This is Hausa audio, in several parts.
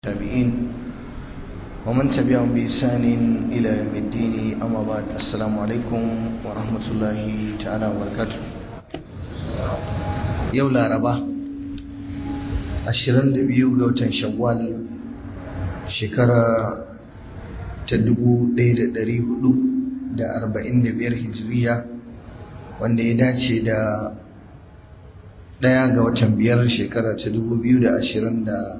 التابعين ومن تبعهم بإحسان إلى يوم الدين أما بعد السلام عليكم ورحمة الله تعالى وبركاته يوم العربة 22 ga watan Shawwal shekara ta 1445 Hijriya wanda ya dace da 1 ga watan 5 shekara ta 2024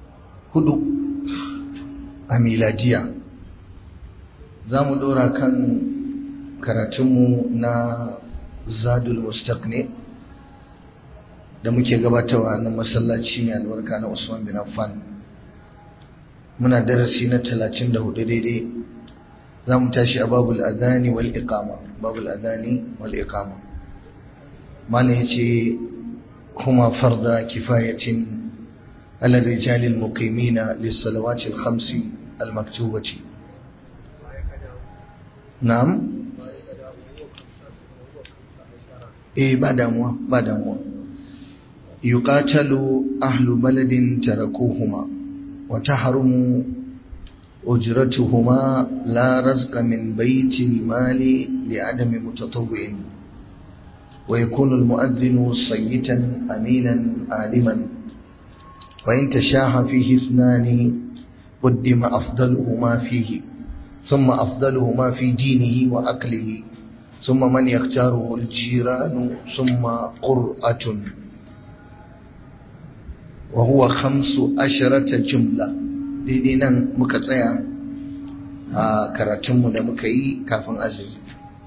a miladiya. Za mu dora kan karatunmu na Zadul Mustaqni da muke gabatarwa na masallaci mai albarka na Usman bin Affan. Muna darasi na 34 daidai. Za mu tashi a babul adhani wal iqama. Babul adhani wal iqama. Mana yace huma farda kifayatin على الرجال المقيمين للصلوات الخمس المكتوبة. نعم بعد أموة يقاتل أهل بلد تركوهما وتحرم أجرتهما لا رزق من بيت المال لعدم متطوع ويكون المؤذن صيتا أمينا عالما وإن تشاح فيه اثنان قدم أفضلهما فيه ثم أفضلهما في دينه وأكله ثم من يختاره الجيران ثم قرأة وهو 15 جملة دينا مكتايا karatunmu da muka yi kafin azumi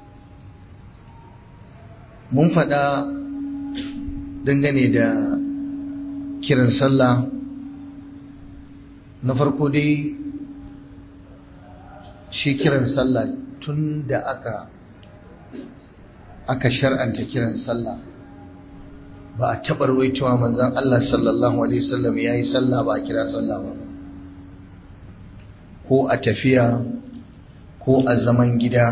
mun faɗa dangane da kiran sallah. Na farko dai shi kiran sallah tun da aka shar'anta kiran sallah ba a taɓa rawaitowa manzon Allah sallallahu alaihi wasallam yayi sallah ba a kira sallah ba, ko a tafiya ko a zaman gida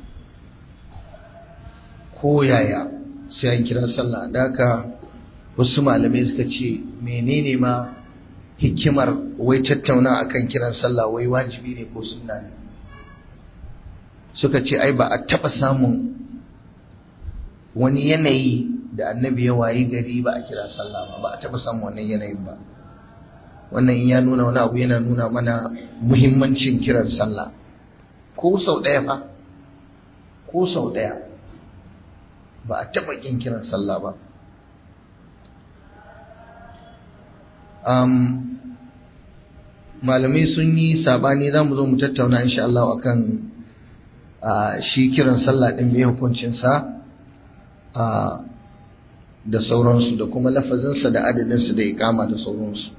ko yaya sai an kira sallah. Da haka wasu malamai suka ce menene ma hikimar wai tattauna akan kiran sallah, wai wajibi ne ko sunna ne? Suka ce ai ba a taba samun wani yanayi da annabi ya wayi gari ba a kira sallah ba a taba samun wannan yanayin ba. Wannan in ya nuna wani abu yana nuna mana muhimmancin kiran sallah. Ko sau ɗaya fa, ko sau ɗaya ba a taba kin kiran sallah ba. Malamai sun yi sabani, za mu zo mu tattauna insha Allah akan shi kiran sallah din mai hukuncinsa da sauransu, da kuma lafazinsa da adadinsa da iqama da sauransu.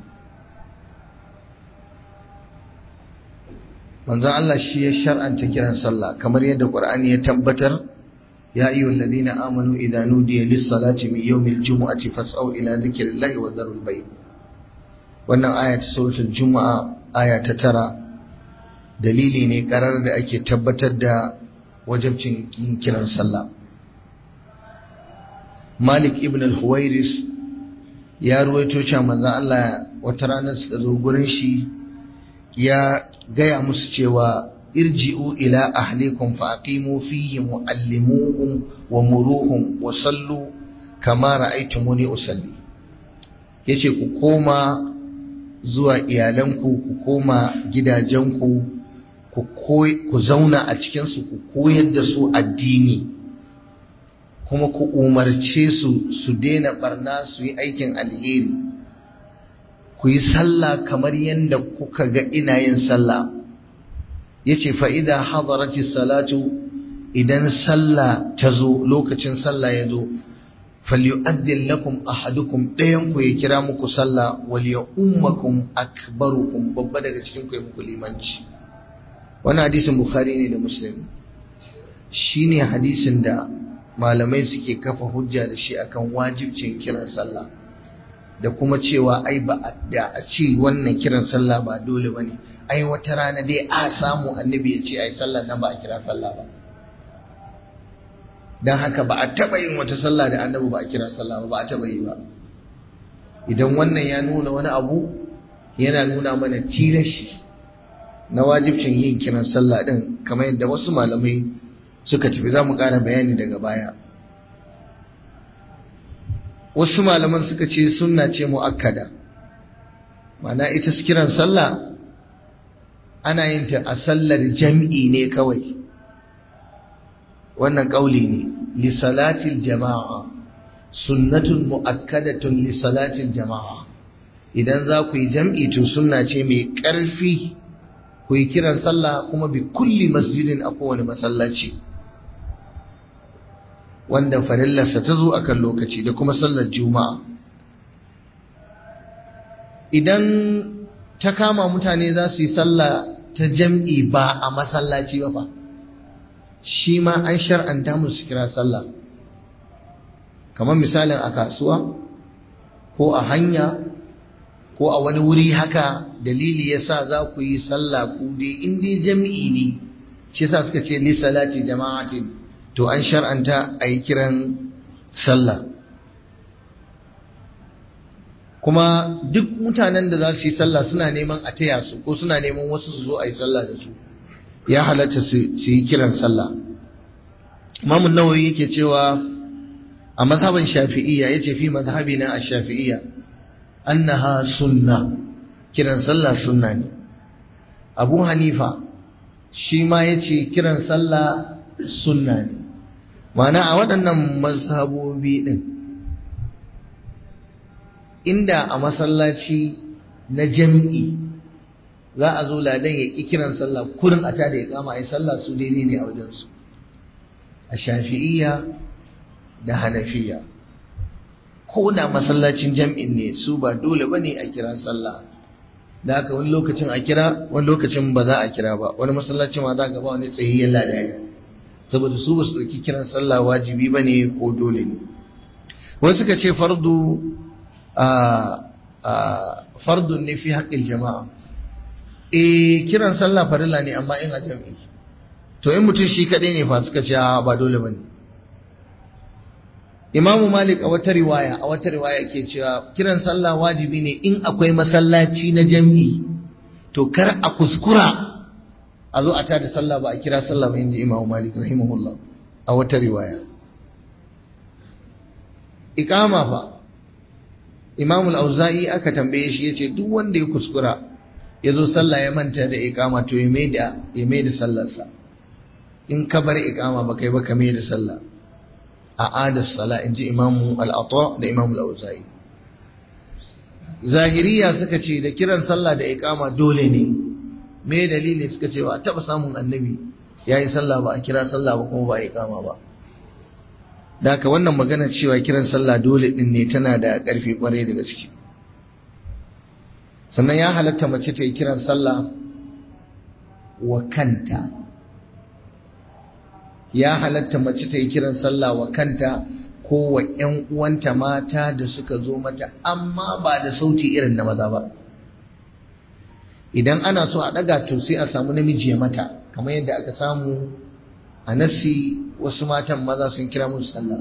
Manzon Allah shi ya shar'anta kiran sallah kamar yadda Qur'ani ya tabbatar, ya ayyuhal ladina amanu idza nudiya lis-salati min yawmil jumu'ati fas'au ila dhikrillahi wa dharul bay'. Wannan aya ta suratul Juma'a aya ta 9 dalili ne karar da ake tabbatar da wajibcin kiran sallah. Malik ibn al-Huwairis ya ruwaito cewa manzon Allah wata rana suka zo gurin shi ya gaya musu cewa irji'u ila ahlikum fa aqimu fihi muallimuhum wa muruhum wa sallu kama ra'aytumuni usalli. Yace ku koma zuwa iyalanku, ku koma gidajenku, ku zauna a cikinsu, ku koyar da su addini, kuma ku umarce su daina barna, su yi aikin alheri, ku yi sallah kamar yadda kuka ga ina yin sallah. Yace fa idza hadarati salatu, idan sallah ta zo, lokacin sallah ya zo, falyu'addin lakum ahadukum, ɗayan ku ya kira muku sallah, wal ya'ummakum akbarukum, babba daga cikin ku ya muku limanci. Wannan hadisin Bukhari ne da Muslim. Shine hadisin da malamai suke kafa hujja da shi akan wajibcin kiran sallah, da kuma cewa ai ba da a ce wannan kiran sallah ba dole bane, ai wata rana dai a samu annabi ya ce ai sallah nan ba a kira sallah ba. Dan haka ba a taɓa yin wata sallah da annabi ba a kira sallah ba a taɓa yi ba. Idan wannan ya nuna wani abu yana nuna mana tilashi na wajibcin yin kiran sallah din kamar yadda wasu malamai suka tafi, za mu ƙara bayani daga baya. Wasu malaman suka ce sunna ce mu'akkada, ma'ana ita kiran sallah ana yin ta a sallar jam'i ne kawai, wannan ƙauli ne, li salatil jama'a, sunnatun mu'akkadatun li salatil jama'a. Idan za ku yi jam'i to sunna ce mai ƙarfi ku yi kiran sallah kuma bi kulli masjidin a kowane masallaci wanda farillarsa ta zo akan lokaci, da kuma sallar juma'a. Idan ta kama mutane za su yi sallah ta jam'i ba a masallaci ba fa, shi ma an shar'anta musu kira sallah, kamar misalin a kasuwa ko a hanya ko a wani wuri haka, dalili yasa za ku yi sallah ku dai in dai jam'i ne, shi yasa suka ce li salati jama'atin, to an shar'anta a yi kiran sallah. Kuma duk mutanen da za su yi sallah suna neman a taya su ko suna neman wasu su zo a yi sallah da su, ya halatta su yi kiran sallah. Imam Nawawi yake cewa a mazhabin Shafi'iyya, yace fi mazhabina ash-Shafi'iyya annaha sunna, kiran sallah sunna ne. Abu Hanifa shi ma yace kiran sallah sunna ne. Ma'ana a waɗannan mazhabobi din, inda a masallaci na jam'i za a zo ladan ya ƙi kiran sallah kurin a tada ya kama a yi sallah, su daidai ne a wajensu, a Shafi'iyya da Hanafiya. Ko da masallacin jam'in ne, su ba dole ba ne a kira sallah, da haka wani lokacin a kira, wani lokacin ba za a kira ba, wani masallacin ma za ka ba wani tsayayyen ladani, saboda su ba su ɗauki kiran sallah wajibi ba ne ko dole ne. Wasu suka ce fardun ne fi haƙƙin jama'a. Kiran sallah farilla ne amma in a jam'i, to in mutum shi kaɗai ne fa suka ce ba dole ba ne. Imamu Malik a wata riwaya ke cewa kiran sallah wajibi ne in akwai masallaci na jam'i, to kar a kuskura a zo a tada sallah ba a kira sallah ba, inji Imamu Malik rahimahullah a wata riwaya. Iqama fa, Imamu al-Auza'i aka tambaye shi yace duk wanda ya kuskura ya zo sallah ya manta da iqama to ya mai da sallarsa. In ka bar iqama ba kai ba ka mai da sallah. A'adas sala, inji Imamu al-Ata da Imamu al-Auza'i. Zahiriya suka ce da kiran sallah da iqama dole ne. Me dalili suka ce ba taba samun annabi yayi sallah ba a kira sallah ba kuma ba iqama ba. Da haka wannan magana cewa kiran sallah dole din ne tana da ƙarfi kwarai da gaske. Sannan ya halatta mace ta yi kiran sallah wa kanta. Ya halatta mace ta yi kiran sallah wa kanta ko wa ƴan uwanta mata da suka zo mata, amma ba da sauti irin na maza ba. Idan ana so a ɗaga to sai a samu namiji ya mata, kamar yadda aka samu a nasi wasu matan maza sun kira musu sallah.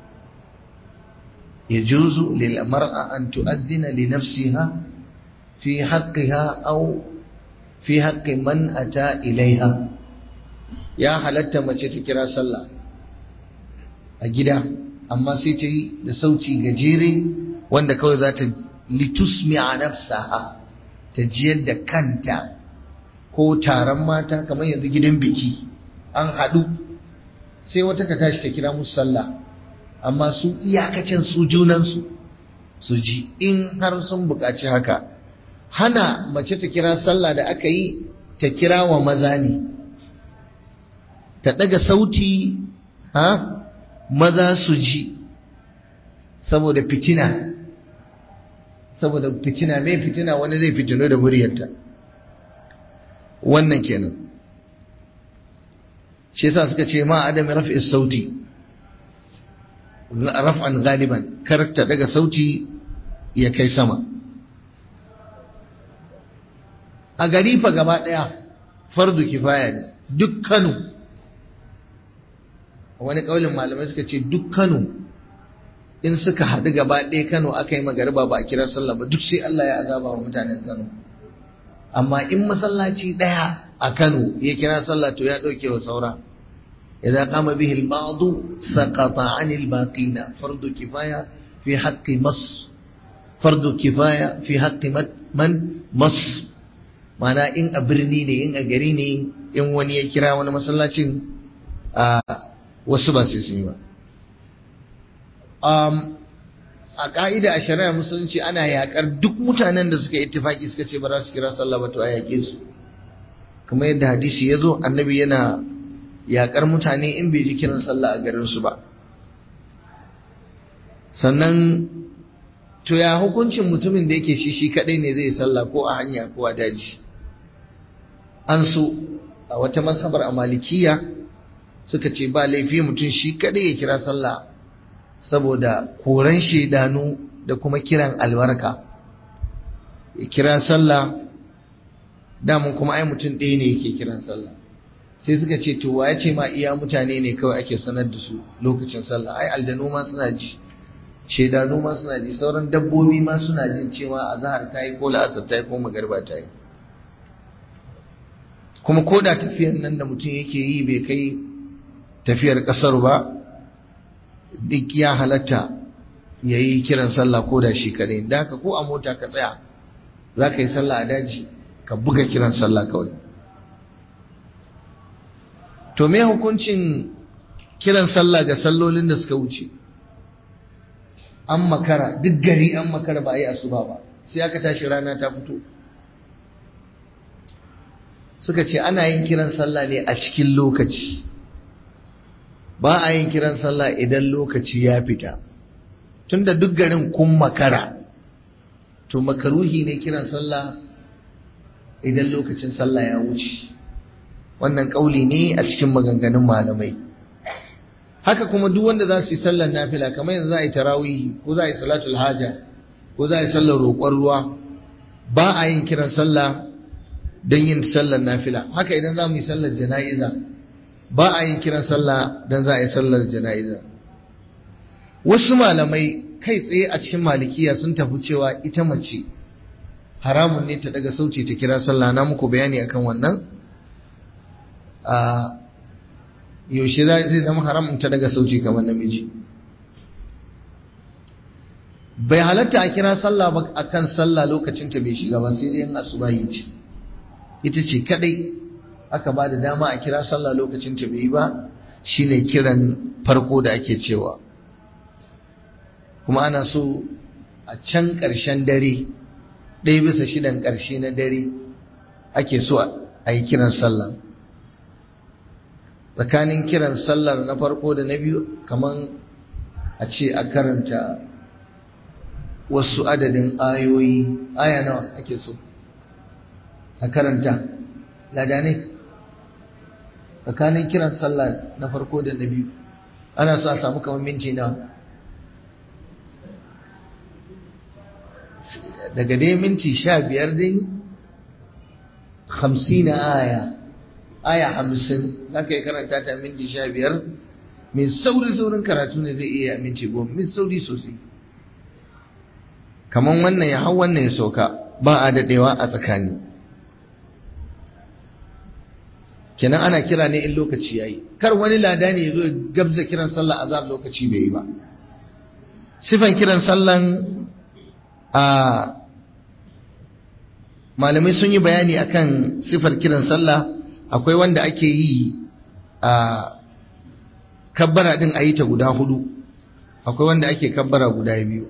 Yajuzu lil mar'a an tu'adhdhina li nafsiha fi haqqiha aw fi haqqi man ata ilaiha. Ya halatta mace ta kira sallah a gida, amma sai ta yi da sauti gajere wanda kawai za ta litusmi'a nafsaha, ta jiyar da kanta, ko taron mata kamar yanzu gidan biki an haɗu sai wata ta tashi ta kira musu sallah, amma su iyakacin su junansu su ji, in har sun buƙaci haka. Hana mace ta kira sallah da aka yi, ta kira wa maza ne, ta ɗaga sauti maza su ji, saboda fitina. Mai fitina, wani zai fitino da muryarta, wannan kenan. Shi yasa suka ce ma adami raf'i sauti raf'an galiban, kar ta daga sauti ya kai sama. A gari fa gaba daya fardu kifaya ne, duk Kano, wani kaulin malamai suka ce duk Kano in suka haɗu gaba ɗaya Kano aka yi magariba ba a kira sallah ba, duk sai Allah ya azaba wa mutanen Kano. amma in masallaci daya a Kano ya kira sallah to ya dauke wa saura idza qama bihi al-ba'd saqata 'an al-baqina fardu kifaya fi haqqi fardu kifaya fi haqqi man mas mana in a birni ne in a gari ne in wani ya kira wani masallacin wasu ba sai sun yi ba a ka'ida a shari'ar musulunci ana yakar duk mutanen da suka ittifaki suka ce ba za su kira sallah ba to a yake su kuma yadda hadisi ya zo annabi yana yakar mutane in bai ji kiran sallah a garin su ba sannan to ya hukuncin mutumin da yake shi kadai ne zai sallah ko a hanya ko a daji an so a wata mazhabar a malikiya suka ce ba laifi mutum shi kadai ya kira sallah saboda koran shedanu da kuma kiran albarka ya kira sallah damun kuma ai mutum ɗaya ne yake kiran sallah sai suka ce to wa ya ce ma iya mutane ne kawai ake sanar da su lokacin sallah ai aljanu ma suna ji shedanu ma suna ji sauran dabbobi ma suna jin cewa azhar ta yi ko la'asar ta yi ko magarba ta yi kuma ko da tafiyar nan da mutum yake yi bai kai tafiyar kasar ba duk ya halatta ya yi kiran sallah ko da shi kadai da haka ko a mota ka tsaya za ka yi sallah a daji ka buga kiran sallah kawai to me hukuncin kiran sallah ga sallolin da suka wuce an makara duk gari an makara ba a yi asuba ba sai aka tashi rana ta fito suka ce ana yin kiran sallah ne a cikin lokaci ba a yin kiran sallah idan lokaci ya fita tunda duk garin kun makara to makaruhi ne kiran sallah idan lokacin sallah ya wuce wannan kauli ne a cikin maganganun malamai haka kuma duk wanda za su yi sallar nafila kamar yanzu za a yi tarawihi ko za a yi salatul haja ko za a yi sallar roƙon ruwa ba a yin kiran sallah don yin sallar nafila haka idan za mu yi sallar jana'iza ba a yin kiran sallah don za a yi sallar jana'iza wasu malamai kai tsaye a cikin malikiya sun tafi cewa ita mace haramun ne ta daga sauti ta kira sallah na muku bayani akan wannan yaushe zai zama haramun ta daga sauti kamar namiji bai halatta a kira sallah ba akan sallah lokacin ta bai shiga ba sai dai in asubahi ce ita ce kadai aka ba da dama a kira sallah lokacin ta bai yi ba shine kiran farko da ake cewa kuma ana so a can ƙarshen dare 1/6 ƙarshe na dare ake so a yi kiran sallah tsakanin kiran sallar na farko da na biyu kaman a ce a karanta wasu adadin ayoyi aya nawa ake so a karanta ladane tsakanin kiran sallah na farko da na biyu ana so a samu kamar minti nawa daga dai minti 15 dai 50 aya 50 zaka yi karanta ta minti 15 mai saurin karatu ne zai iya minti 10 mai sauri sosai kaman wannan ya hau wannan ya sauka ba a dadewa a tsakani kenan ana kira ne in lokaci yayi kar wani lada ne yazo gabza kiran sallah azhar lokaci bai yi ba sifan kiran sallan a malamai sun yi bayani akan sifar kiran sallah akwai wanda ake yi a kabbara din ayi ta guda 4 akwai wanda ake kabbara guda 2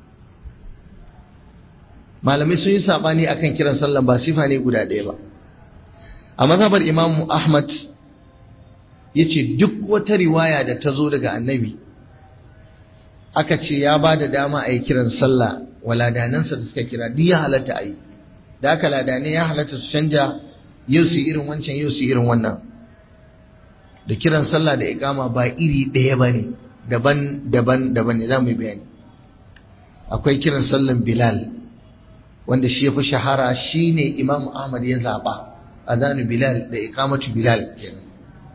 malamai sun yi sabani akan kiran sallah ba sifa ne guda ɗaya ba a mazhabar Imam Ahmad yace duk wata riwaya da ta zo daga annabi aka ce ya ba da dama a yi kiran sallah wa ladanansa da suka kira duk ya halatta a yi da aka ladane ya halatta su canja yau su irin wancan yau su irin wannan da kiran sallah da iqama ba iri ɗaya ba ne daban ne za mu yi bayani akwai kiran sallan Bilal wanda shi ya fi shahara shine Imam Ahmad ya zaɓa adanu Bilal da iqamatu Bilal kenan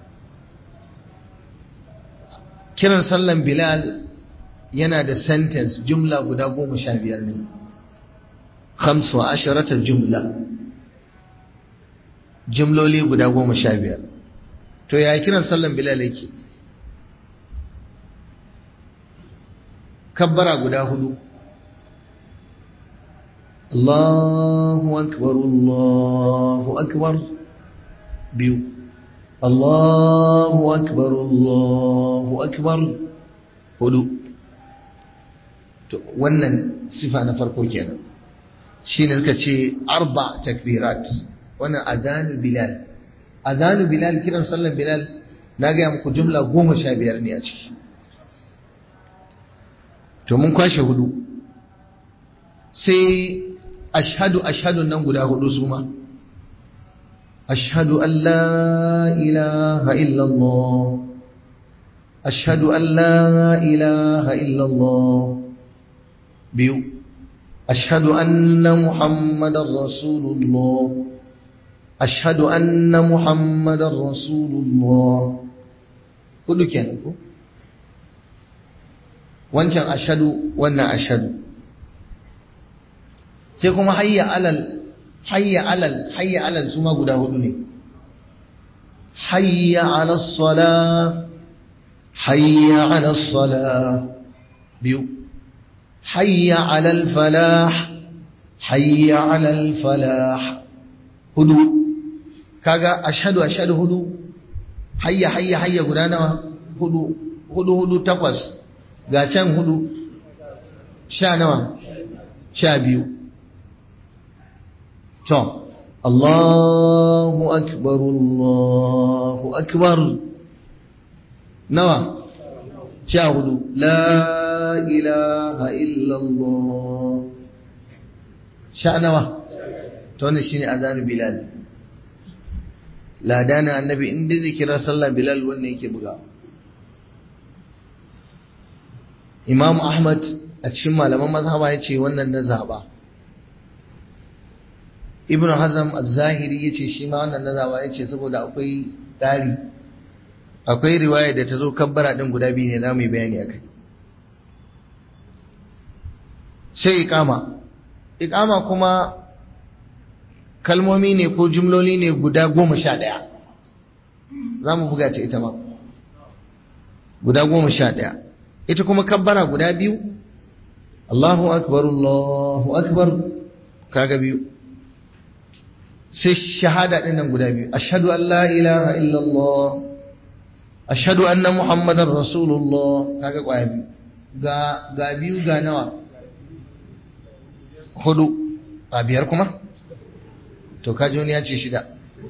kiran sallan Bilal yana da sentence jumla guda 15 ne 15 jumla jimloli guda 15. to ya kiran sallan Bilal yake? kabbara guda 4. Allahu akbar Allahu akbar 2. Allahu akbar Allahu akbar 4. to wannan sifa na farko kenan shine suka ce 4 takbirat. wannan adanu Bilal kiran sallan Bilal na ga muku jumla 15 ne a ciki. to mun kwashe 4 sai ashhadu nan guda 4 su ma. ashhadu an la ilaha illallah, ashhadu an la ilaha illallah 2. ashhadu anna muhammadar rasulullah, ashhadu anna muhammadar rasulullah 4 kenan ko. wancan ashhadu wannan ashhadu. sai kuma hayya alal su ma guda 4 ne. hayya alas salah, hayya alas salah 2. hayya alal falah, hayya alal falah 4. kaga ashhadu 4, hayya guda nawa? 4 8. ga can 4 sha nawa? 12. to Allahu akbar nawa? 14. la ilaha illallah sha nawa? to wannan shine azanu Bilal. ladana annabi inda zai kira sallah Bilal wannan yake buga. Imam Ahmad a cikin malaman mazhaba yace wannan na zaba. Ibn Hazm az-Zahiri yace shi ma wannan na zaba yace saboda akwai dari, akwai riwaya da ta zo kabbara din guda biyu ne zamu yi bayani akai. sai iqama kuma kalmomi ne ko jumloli ne guda 11 zamu buga ta ita ma guda 11. ita kuma kabbara guda 2. Allahu akbar kaga 2. sai shahada din nan guda 2. ashhadu an la ilaha illallah, ashhadu anna muhammadar rasulullah kaga kwaya 2. ga 2 ga nawa? 4. a 5 kuma to kaji wani ya ce 6.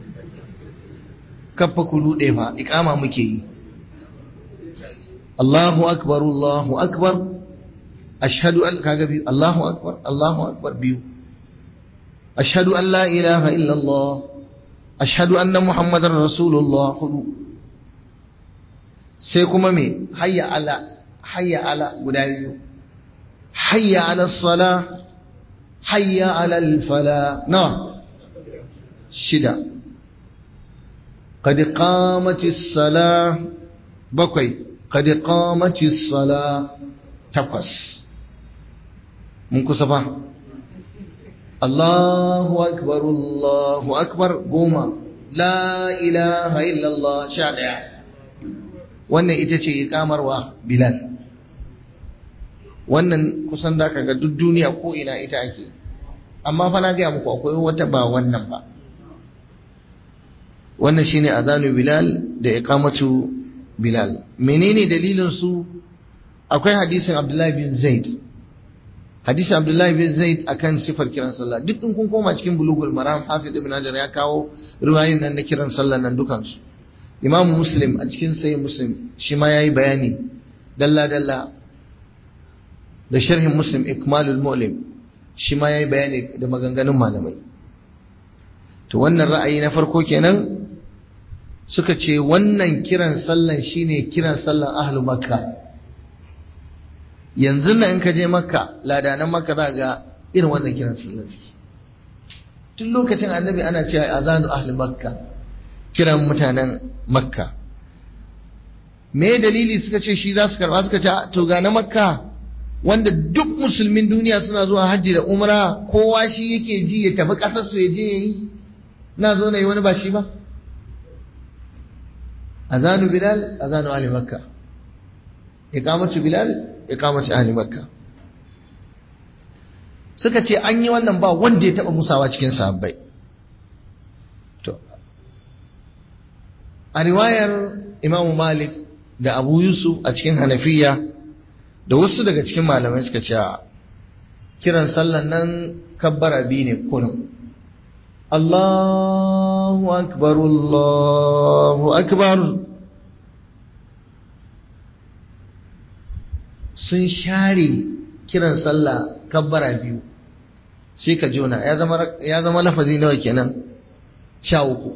kafa ku rude fa iqama muke yi. Allahu akbar ashhadu an kaga 2. Allahu akbar 2. ashhadu an la ilaha illallah, ashhadu anna muhammadar rasulullah 4. sai kuma me hayya ala guda 2. hayya ala salah, hayya ala al-falah nawa? 6. qad qamatis salah 7. qad qamatis salah 8. mun kusa fa. Allahu akbar 10. la ilaha illallah 11. wannan ita ce iqamarwa Bilal. wannan kusan da kaga duk duniya ko ina ita ake, amma fa na ga muku akwai wata ba wannan ba. wannan shine azanu Bilal da iqamatu Bilal. menene dalilin su? akwai hadisin Abdullah bin Zaid akan sifar kiran sallah. duk in kun koma cikin Bulughul Maram, Hafiz Ibn Hajar ya kawo riwayoyin nan na kiran sallah nan dukan su. Imam Muslim a cikin Sahih Muslim shi ma yayi bayani dalla da sharhin Muslim Ikmalul Mu'lim shi ma yayi bayani da maganganun malamai. to wannan ra'ayi na farko kenan, suka ce wannan kiran sallan shine kiran sallan ahlu Makka. yanzu nan in ka je Makka, ladanan Makka za ga irin wannan kiran sallan suke. tun lokacin Annabi ana cewa azanu ahli Makka, kiran mutanen Makka. me dalili suka ce shi za su karba? suka ce to ga na Makka wanda duk musulmin duniya suna zuwa hajji da umra, kowa shi yake ji ya tafi kasar su ya je yayi, na zo na yi wani ba shi ba. Azanu Bilal azanu ahli Makka, iqamatu Bilal iqamatu ahli Makka. Suka ce an yi wannan ba wanda ya taba musawa cikin sahabbai. To a riwayar Imam Malik da Abu Yusuf a cikin Hanafiya da wasu daga cikin malamai suka ce kiran sallan nan kabbara biyu ne kullum. Allahu akbar Allahu akbar. Sun share kiran sallah kabbara biyu sai ka jona ya zama lafazi nawa kenan 13.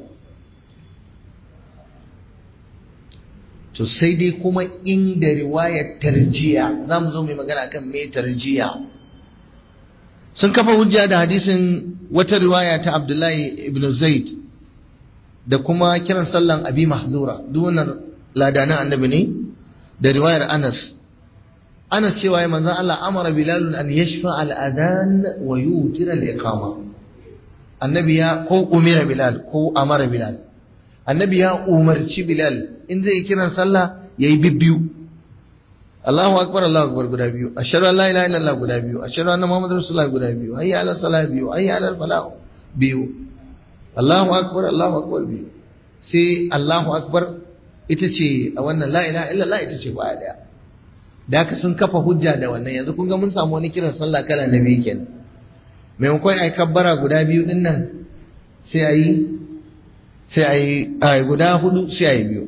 To sai dai kuma inda riwayar tarjiya zamu zo mai magana kan me tarjiya. Sun kafa hujja da hadisin wata riwaya ta Abdullahi ibn Zaid da kuma kiran sallan Abi Mahzura, duk wannan ladanan annabi ne, da riwayar Anas cewa ya manzon Allah amara Bilal an yashfa al-adhan wa yutira al-iqama. Annabi ya ko umira Bilal ko amara Bilal. Annabi ya umarci Bilal in zai kiran sallah yayi bibbiyu. Allahu akbar guda biyu, ashhadu an la ilaha illallah guda biyu, ashhadu anna muhammadar rasulullah guda biyu, hayya ala salah biyu, hayya ala falah biyu, Allahu akbar biyu. Sai Allahu akbar ita ce a wannan la ilaha illallah ita ce baya daya. Da haka sun kafa hujja da wannan. Yanzu kun ga mun samu wani kiran sallah kala na biyu kenan. Maimakon ai kabbara guda biyu din nan sai ayi guda hudu sai ayi biyu.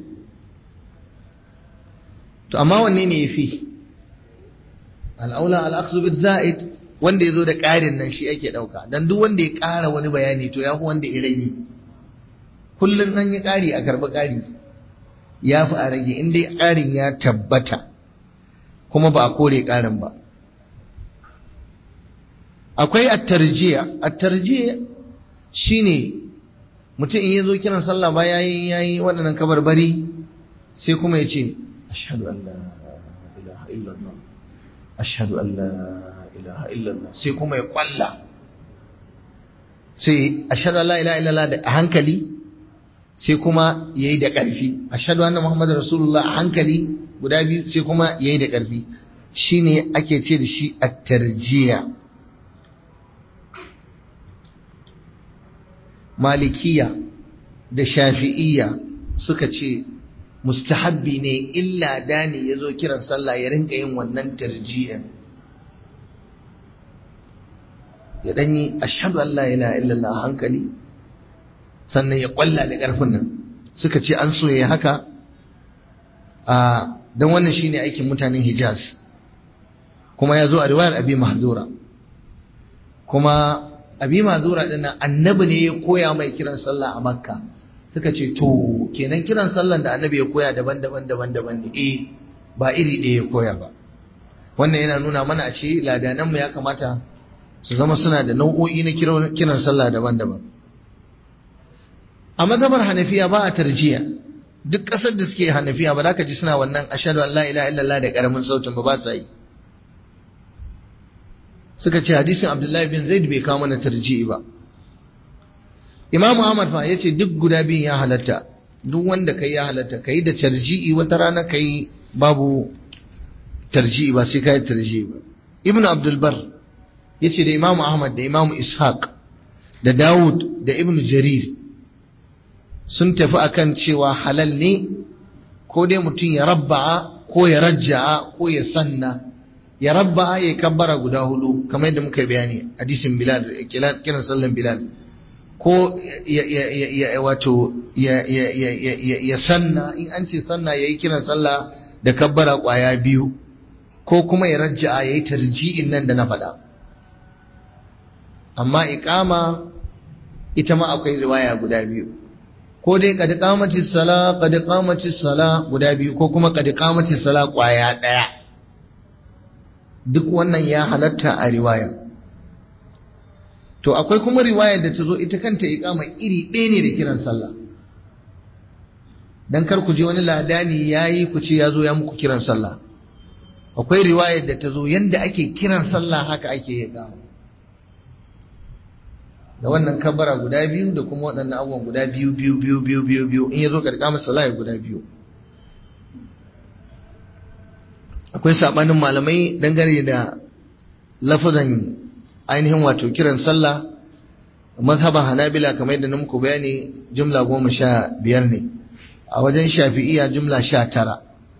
To amma wanne ne yafi? Al-aula al-aqsu bit za'id, wanda yazo da ƙarin nan shi ake dauka. Dan duk wanda ya ƙara wani bayani to yafi wanda ya rage. Kullun an yi ƙari a karba ƙari. Yafi a rage in dai ƙarin ya tabbata kuma ba a kore ƙarin ba. Akwai at-tarjiya. At-tarjiya shine mutum in yazo kiran sallah ba yayi waɗannan kabarbari sai kuma ya ce ashhadu an la ilaha illallah, ashhadu an la ilaha illallah, sai kuma ya kwalla, sai ashhadu an la ilaha illallah da hankali, sai kuma yayi da ƙarfi, ashhadu anna muhammadar rasulullah a hankali guda biyu, sai kuma yayi da ƙarfi. Shine ake ce da shi at-tarjiya. Malikiya da Shafi'iyya suka ce mustahabbi ne illa dani yazo kiran sallah ya rinka yin wannan tarji'in, ya danyi ashhadu an la ilaha illallah hankali sannan ya kwalla da karfin nan. Suka ce an so yayi haka dan wannan shine aikin mutanen Hijaz, kuma yazo a riwayar Abi Mahzura. Kuma Abi Mahzura din nan annabi ne ya koya mai kiran sallah a Makka. Suka ce to kenan kiran sallan da annabi ya koya daban-daban ne, ba iri ɗaya ya koya ba. Wannan yana nuna mana a ce ladanan mu ya kamata su zama suna da nau'o'i na kiran sallah daban-daban. A mazhabar Hanafiya ba a tarjiya. Duk ƙasar da suke Hanafiya ba za ka ji suna wannan ashhadu an la ilaha illallah da karamin sautin ba sa yi. Suka ce hadisin Abdullahi bin Zaid bai kawo mana tarji'i ba. Imam Ahmad fa yace duk guda biyun ya halatta, duk wanda kai ya halatta, kai da tarji'i wata rana kai babu tarji'i ba sai kai tarji'i ba. Ibn Abdul Bar yace da Imam Ahmad da Imam Ishaq da Dawud da Ibn Jarir sun tafi akan cewa halal ne ko dai mutum ya rabba'a ko ya rajja'a ko ya sanna. Ya rabba'a ya kabbara guda hudu kamar yadda muka bayani hadisin Bilal, kiran sallan Bilal, ko ya sanna, in an ce sanna yayi kiran sallah da kabbara kwaya biyu, ko kuma ya rajja'a yayi tarji'in nan da na faɗa. Amma iqama ita ma akwai riwaya guda biyu, ko dai qad qamatis sala guda biyu, ko kuma qad qamatis sala kwaya daya. Duk wannan ya halatta a riwaya. To akwai kuma riwayar da ta zo ita kanta iqama iri ɗaya ne da kiran sallah. Dan kar ku je wani ladani yayi ku ce yazo ya muku kiran sallah. Akwai riwayar da ta zo yanda ake kiran sallah haka ake iqama. da wannan kabbara guda biyu da kuma waɗannan abubuwan guda biyu in ya zo karkamar salah guda biyu. Akwai sabanin malamai dangane da lafazan ainihin wato kiran sallah. Mazhaban Hanabila kamar yadda na muku bayani jumla 15 ne, a wajen Shafi'iyya jumla 19.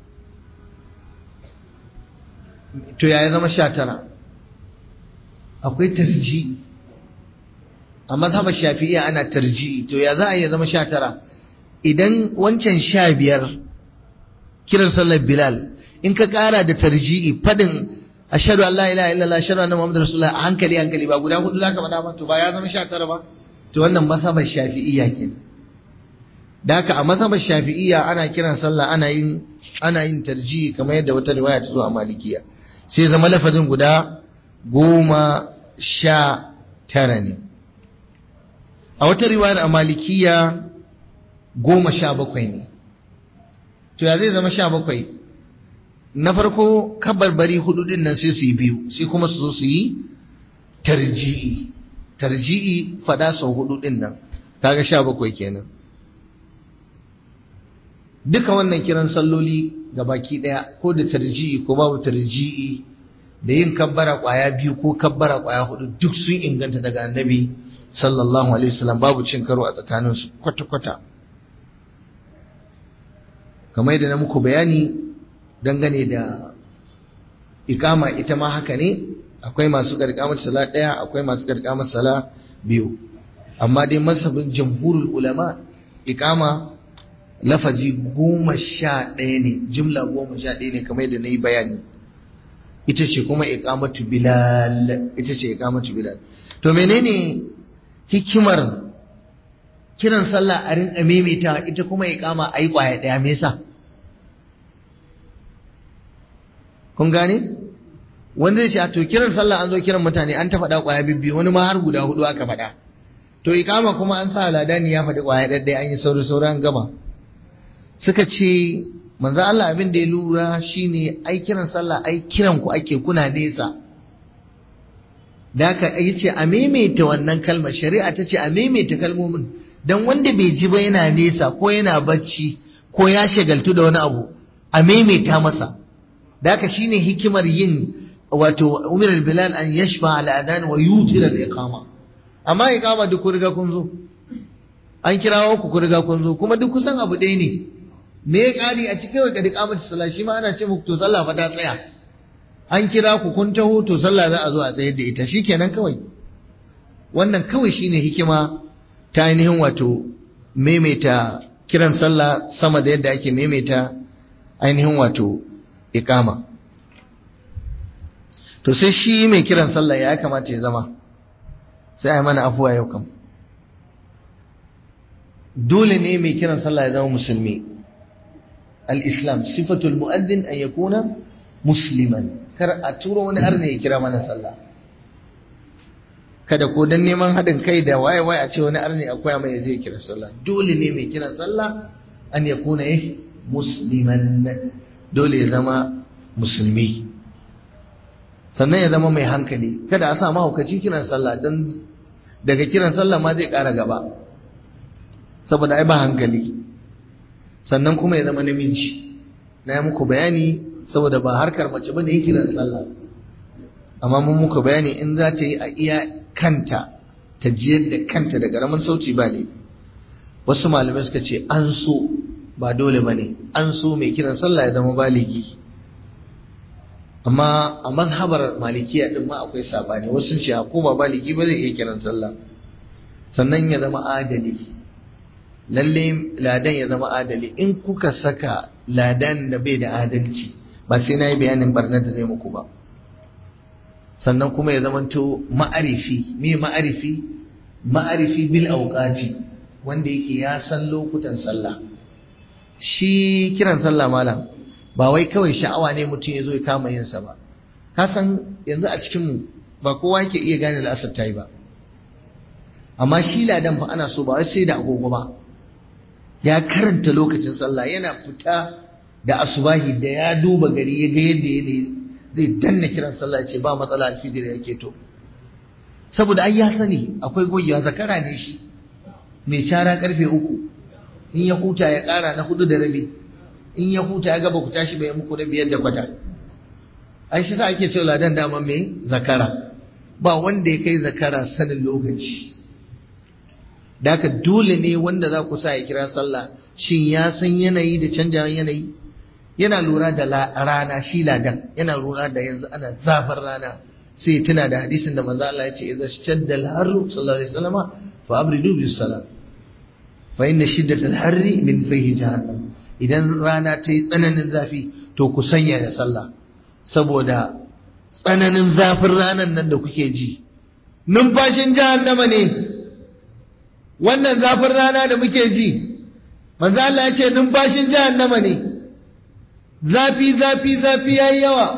to ya zama 19? Akwai tarji a mazhabar Shafi'iyya, ana tarji, to ya za a yi zama 19 idan wancan 15 kiran sallar Bilal in ka kara da tarji'i fadin ashhadu an la ilaha illallah ashhadu anna muhammadar rasulullah a hankali ba guda hudu zaka faɗa ba, to ba ya zama 19 ba? To wannan mazhabar Shafi'iyya kenan. Da haka a mazhabar Shafi'iyya ana kiran sallah ana yin tarji'i kamar yadda wata riwaya ta zo a Malikiya, sai zama lafazin guda 19 ne. A wata riwayar a Malikiya 17 ne. To ya zai zama 17? Na farko kabarbari hudu din nan sai su yi biyu, sai kuma su zo su yi tarji'i fada sau hudu din nan, kaga 17 kenan. Duka wannan kiran salloli baki daya, ko da tarji'i ko babu tarji'i, da yin kabbara kwaya biyu ko kabbara kwaya hudu, duk sun inganta daga Annabi sallallahu alaihi wasallam, babu cin karo a tsakaninsu kwata-kwata. Kamar yadda na muku bayani dangane da ikama, ita ma haka ne, akwai masu karkamar sala daya, akwai masu karkamar sala biyu, amma dai mazhabin jamhurul ulama ikama lafazi 11 ne, jumla 11 ne kamar yadda na yi bayani. Ita ce kuma iqamatu Bilal, to menene hikimar kiran sallah a rinka maimaita, ita kuma iqama ayi kwaya daya? Me yasa? Kun gane? Wanda zai ce to kiran sallah an zo kiran mutane an ta faɗa kwaya bibbi, wani ma har guda 4 aka faɗa, to iqama kuma an sa ladani ya faɗi kwaya ɗaya an yi sauran gama. Suka ce manzo Allah abin da ya lura shine ai kiran sallah ai kiran ku ake, kuna nesa, da haka yace a maimaita wannan kalmar. Shari'a ta ce a maimaita kalmomin dan wanda bai ji ba yana nesa ko yana bacci ko ya shagaltu da wani abu, a maimaita masa. Da haka shine hikimar yin wato umar al-Bilal an yashfa al-adhan wa yutir al-iqama. Amma iqama duk ku riga kun zo, an kirawo ku riga kun zo, kuma duk kusan abu ɗaya ne. Me ya ƙari a cikin wa kadi kamata sallah? Shi ma ana ce muku to sallah fa ta tsaya, an kira ku kun taho, to sallah za a zo a tsayar da ita, shikenan kawai. Wannan kawai shine hikima ta ainihin wato maimaita kiran sallah sama da yadda ake maimaita ainihin wato iqama. To sai shi mai kiran sallah ya kamata ya zama, sai ai mana afuwa yau kam, dole ne mai kiran sallah ya zama musulmi. Al-Islam sifatul mu'addin an yakuna musliman. Kar a turo wani arne ya kira mana sallah, kada ko dan neman haɗin kai da waye a ce wani arne akwai mai yaje kira sallah. Dole ne mai kiran sallah an yakuna musliman, dole ya zama musulmi, sannan ya zama mai hankali. Kada a sa mahaukaci kiran sallah, dan daga kiran sallah ma zai ƙara gaba, saboda ai ba hankali. Sannan kuma ya zama namiji. Na yi muku bayani saboda ba harkar mace bane yin kiran sallah, amma mun muku bayani in za ta yi a iya kanta, ta jiyar da kanta da karamin sauti ba ne. Wasu malamai suka ce an so, ba dole bane, an so mai kiran sallah ya zama baligi. Amma a mazhabar Malikiya din ma akwai sabani, wasu sun ce ko ba baligi ba zai iya kiran sallah. Sannan ya zama adali, lalle ladan ya zama adali. In kuka saka ladan da bai da adalci, ba sai na yi bayanin barnar da zai muku ba. Sannan kuma ya zamanto ma'arifi. Me ma'arifi? Ma'arifi bil auqati, wanda yake ya san lokutan sallah. Shi kiran sallah malam ba wai kawai sha'awa ne mutum ya zo ya kama yin sa ba. Ka san yanzu a cikin mu ba kowa yake iya gane la'asar tayi ba, amma shi ladan fa ana so ba wai sai da agogo ba, ya karanta lokacin sallah, yana fita da asubahi da ya duba gari ya ga yadda zai danna kiran sallah, ce ba matsala alfijir yake to. saboda ai ya sani akwai gogewa, zakara ne shi mai cara karfe 3 in ya huta ya kara na 4:15 in ya huta ya gaba ku tashi bai muku na 5:15. ai shi sa ake cewa ladan dama mai zakara, ba wanda ya kai zakara sanin lokaci. da haka dole ne wanda za ku sa ya kira sallah shin ya san yanayi da canjawan yanayi, yana lura da rana, shi ladan yana lura da yanzu ana zafin rana, sai tuna da hadisin da manzo Allah ya ce idza shadda al-harru sallallahu alaihi wasallam fa abridu bis salam fa inna shiddatal harri min fihi jahannam. idan rana ta yi tsananin zafi to ku sanya da sallah, saboda tsananin zafin ranan nan da kuke ji numfashin jahannama ne. wannan zafin rana da muke ji manzo Allah ya ce numfashin jahannama ne. zafi yayi yawa.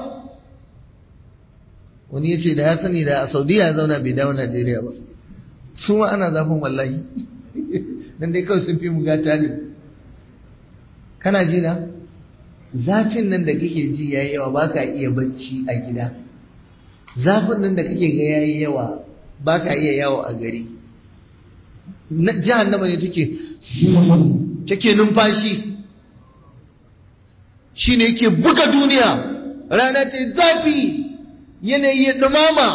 wani yace da ya sani da a Saudiya ya zauna bai dawo Najeriya ba, su ma ana zafin wallahi dan dai kawai sun fi mu gata ne. kana ji na zafin nan da kake ji yayi yawa baka iya bacci a gida, zafin nan da kake ga yayi yawa baka iya yawo a gari. jahannama ne take numfashi, shine yake buga duniya. rana ta zafi, yanayi ya dumama.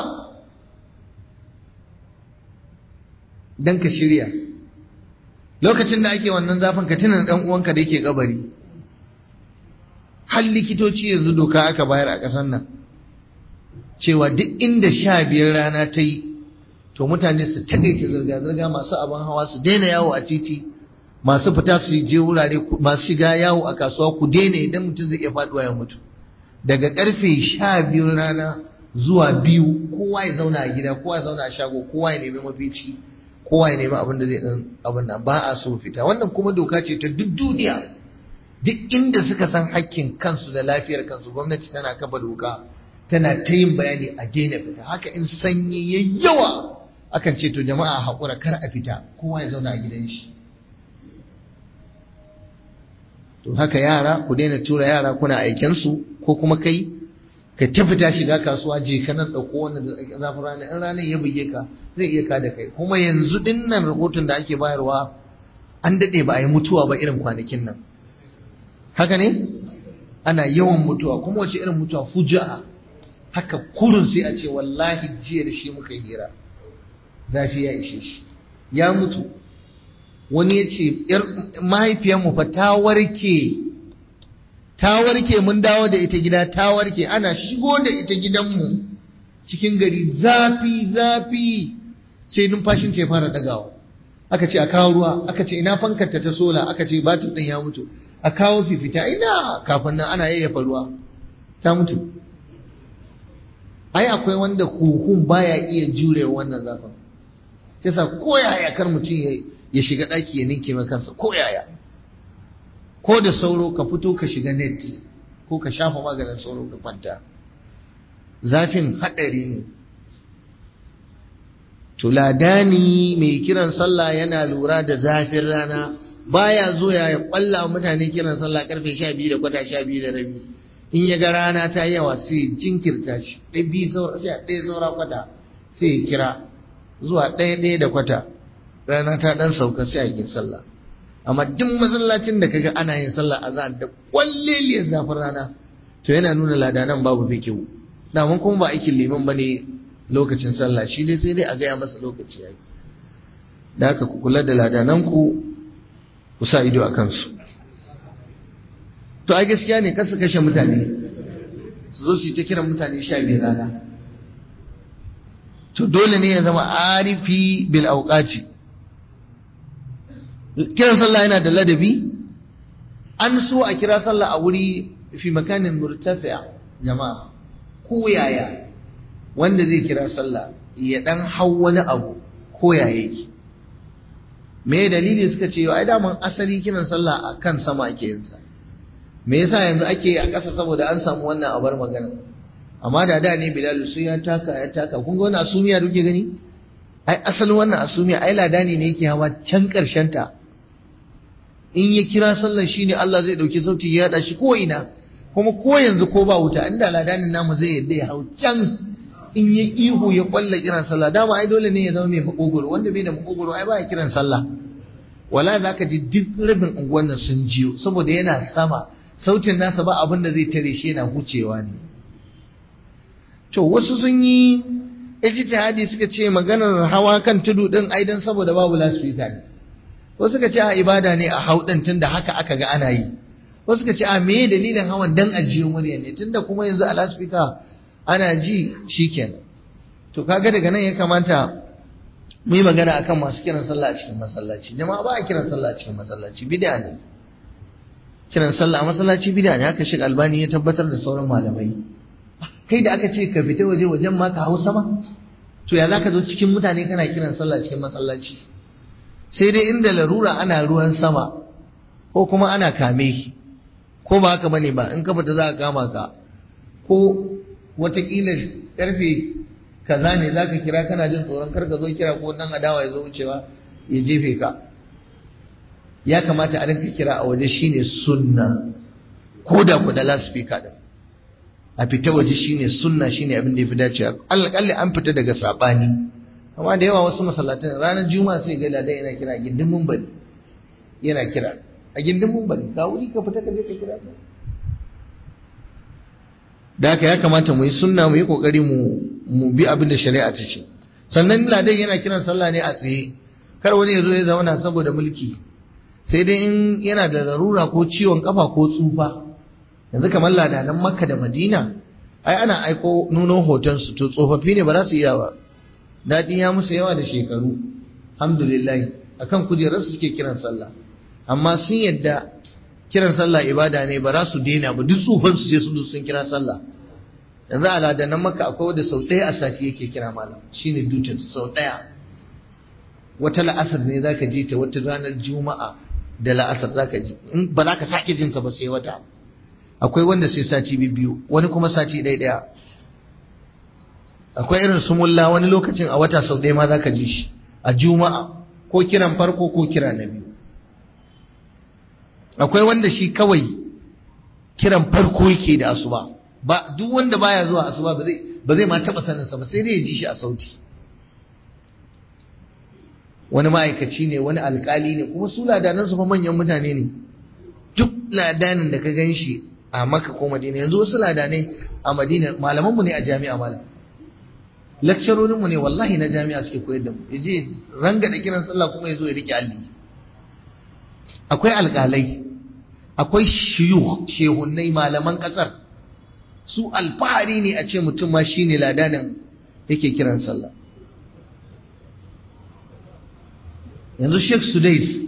dan ka shirya lokacin da ake wannan zafin, ka tuna dan uwanka da yake kabari. har likitoci yanzu doka aka bayar a ƙasar nan cewa duk inda 15 rana ta yi to mutane su takaita zirga-zirga, masu abin hawa su daina yawo a titi, masu fita su je wurare, masu shiga yawo a kasuwa ku daina, idan mutum zai iya faduwa ya mutu. daga karfe 12 rana zuwa 2 kowa ya zauna a gida, kowa ya zauna a shago, kowa ya nemi mafici, kowa ya nemi abin da zai dan abin nan, ba a so fita. wannan kuma doka ce ta duk duniya. duk inda suka san hakkin kansu da lafiyar kansu, gwamnati tana kafa doka, tana ta yin bayani a daina fita. haka in sanyi yayi yawa akan ce to jama'a haƙura kar a fita, kowa ya zauna a gidan shi. to haka yara, ku daina tura yara kuna aiken su, ko kuma kai ka ta fita shiga kasuwa, je ka nan ɗauko wannan zafin rana, in ranar ya buge ka zai iya ka da kai. kuma yanzu dinnan rahoton da ake bayarwa an daɗe ba a yi mutuwa ba irin kwanakin nan, haka ne? ana yawan mutuwa, kuma wace irin mutuwa? fuja'a, haka kurun sai a ce wallahi jiya da shi muka yi hira, zafi ya ishe shi ya mutu. wani ya ce mahaifiyarmu fa ta warke, mun dawo da ita gida ta warke, ana shigo da ita gidanmu cikin gari zafi sai numfashin ce fara dagawa. aka ce a kawo ruwa, aka ce ina fankarta ta sola, aka ce batir din ya mutu, a kawo fifita, ina kafin nan ana yayyafa ruwa ta mutu. ai akwai wanda huhun baya iya jure wannan zafin, yasa koyaya kar mutum ya shiga daki ya ninke mai kansa, koyaya. ko da sauro ka fito ka shiga net ko ka shafa maganin sauro ka kwanta, zafin hadari ne. tuladani mai kiran sallah yana lura da zafin rana, baya zo ya kwalla mutane kiran sallah karfe 12 da kwata 12 da rabi. in ya ga rana ta yawa sai jinkirta shi, ɗaya saura kwata sai ya kira zuwa 1 da kwata, rana ta dan sauka sai a yi sallah. amma duk masallacin da kaga ana yin sallah azan da kwalleliyar zafin rana to yana nuna ladanan babu fikihu. daman kuma ba aikin liman bane lokacin sallah, shi dai sai dai a gaya masa lokaci yayi. da haka ku kula da ladanan ku sa ido a kansu. to ai gaskiya ne kasa kashe mutane su zo su yi ta kiran mutane 12 rana. to dole ne ya zama arifi bil auqati. kiran sallah yana da ladabi. an so a kira sallah a wuri fi makanin murtafi'a jama'a, ko yaya wanda zai kira sallah ya dan hau wani abu ko yaya yake. me dalili suka ce ai daman asali kiran sallah a kan sama ake yin sa, me yasa yanzu ake a ƙasa? saboda an samu wannan abar magana. amma da ne Bilal sai ya taka kun ga wannan asumiya da kuke gani, ai asalin wannan asumiya ai ladani ne yake hawa can ƙarshen ta, in ya kira sallar shine Allah zai dauki sauti ya yada shi ko ina. kuma ko yanzu ko ba wuta, inda ladanin namu zai yadda ya hau can in ya ihu ya kwalla kiran sallah dama ai dole ne ya zama mai makogoro, wanda bai da makogoro ai ba ya kiran sallah. Wala za ka ji duk rabin unguwan nan sun jiyo saboda yana sama, sautin nasa ba abin da zai tare shi, yana hucewa ne. To wasu sun yi ijtihadi suka ce maganar hawa kan tudu din ai dan saboda babu lasfika ne. Wasu suka ce a ibada ne a hau din tunda haka aka ga ana yi. Wasu suka ce a me dalilin hawan dan ajiyo murya ne tunda kuma yanzu a lasfika ana ji shikenan. To kaga daga nan ya kamata mu yi magana akan masu kiran sallah a cikin masallaci. Jama'a ba a kiran sallah a cikin masallaci, bid'a ne. Kiran sallah a masallaci bid'a ne, haka Sheikh Albani ya tabbatar da sauran malamai. Kai da aka ce ka fita wajen ma ka hau sama, to ya zaka zo cikin mutane kana kiran sallah cikin masallaci? Sai dai inda larura ana ruwan sama ko kuma ana kame, ko ba haka bane ba, in ka fita za ka kama ka, ko watakila karfe kaza ne za ka kira kana jin tsoron kar ka zo kira ko dan adawa ya zo wucewa ya jefe ka. Ya kamata a rinka kira a waje shine sunna, ko da ku da loudspeaker din a fita waje shine sunna, shine abin da yafi dacewa. Alƙalli an fita daga sabani, amma da yawa wasu masallatan ranar juma'a sai ga ladan yana kira a gindin munbari, yana kira a gindin munbari, ga wuri ka fita ka je ka kira sai. Da haka ya kamata mu yi sunna, mu yi kokari mu bi abin da shari'a ta ce. Sannan ladan yana kiran sallah ne a tsaye, kar wani ya zo ya zauna saboda mulki, sai dai in yana da larura ko ciwon kafa ko tsufa. Yanzu kamar ladanan Makka da Madina ai ana aiko nuno hoton su, to tsofaffi ne ba za su iya ba, daɗi ya musu yawa da shekaru, alhamdulillah akan kujerar su suke kiran sallah, amma sun yadda kiran sallah ibada ne, ba za su daina ba, duk tsufan su sai sun kira sallah. Yanzu a ladanan Makka akwai wanda sau ɗaya a sati yake kira malam, shine dutin sau ɗaya. Wata la'asar ne zaka ji ta, wata ranar juma'a da la'asar zaka ji, in ba za ka sake jinsa ba sai wata. Akwai wanda sai sati biyu, wani kuma sati ɗaya. Akwai irin su mulla, wani lokacin a wata sau ɗaya ma za ka ji shi a juma'a, ko kiran farko ko kira na biyu. Akwai wanda shi kawai kiran farko yake da asuba, ba duk wanda baya zuwa asuba ba zai ma taɓa saninsa ba, sai dai ya ji shi a sauti. Wani ma'aikaci ne, wani alƙali ne, kuma su ladanansu fa manyan mutane ne. Duk ladanin da ka gan shi a Makka ko Madina, yanzu wasu ladanai a Madina malamanmu ne a jami'a, malam lakcarorinmu ne wallahi na jami'a suke koyar da mu, yaje ranga da kiran sallah kuma yazo ya rike alli. Akwai alƙalai, akwai shehunnai malaman ƙasar, su alfahari ne a ce mutum ma shine ladanin yake kiran sallah. Yanzu Sheikh Sudais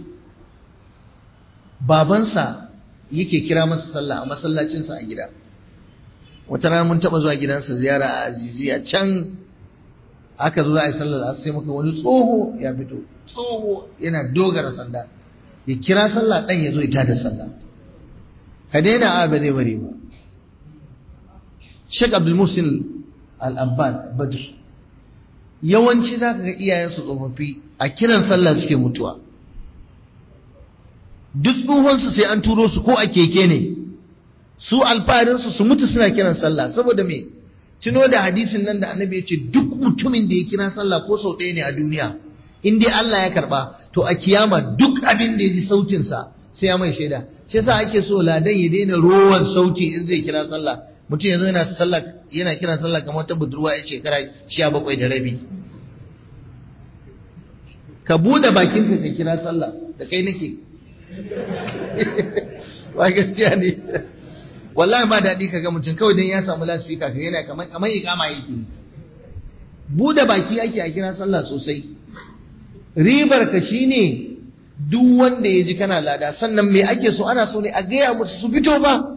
babansa yake kira masa sallah a masallacinsa a gida. Wata rana mun taɓa zuwa gidansa ziyara a Aziziya, can aka zo za a yi sallar sai muka wani tsoho ya fito, tsoho yana dogara sanda, ya kira sallah ɗan ya zo ya tada sallah. Ka daina ba zai bari ba. Sheikh Abdul Muhsin Al-Abbad Badr, yawanci za ka ga iyayensu tsofaffi a kiran sallah suke mutuwa. Duk tsohonsu sai an turo su ko a keke ne, su alfaharinsu su mutu suna kiran sallah. Saboda me? Tuno da hadisin nan da annabi ya ce duk mutumin da ya kira sallah ko sau ɗaya ne a duniya, in dai Allah ya karba, to a kiyama duk abin da ya ji sautinsa sai ya mai shaida. Shi yasa ake so ladan ya daina rowar sauti in zai kira sallah. Mutum yanzu yana kiran sallah kamar ta budurwa ya shekara 17 da rabi. Ka bude bakinka ka kira sallah, da kai nake. Wa gaskiya ne. Wallahi ba daɗi kaga mutum kawai dan ya samu lasfika kaga yana kamar ikama yake. Bude baki ake a kira sallah sosai. Ribar ka shine duk wanda ya ji kana lada, sannan me ake so, ana so ne a gaya musu su fito ba.